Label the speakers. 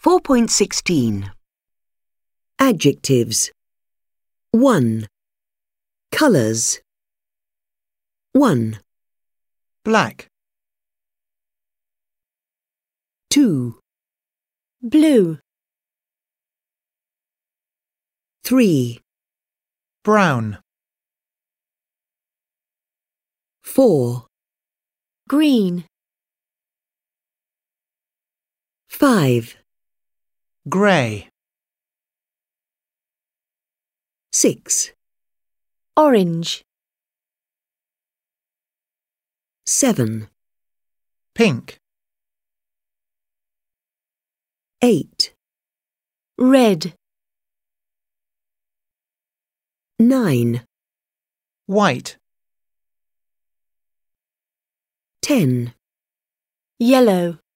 Speaker 1: 4.16.
Speaker 2: Adjectives. 1. Colours. 1,
Speaker 3: black,
Speaker 2: 2,
Speaker 4: blue,
Speaker 2: 3,
Speaker 3: brown,
Speaker 2: 4,
Speaker 4: green,
Speaker 2: 5,
Speaker 3: grey,
Speaker 2: 6,
Speaker 4: orange,
Speaker 2: 7,
Speaker 3: pink,
Speaker 2: 8,
Speaker 4: red,
Speaker 2: 9,
Speaker 3: white,
Speaker 2: 10.
Speaker 4: yellow.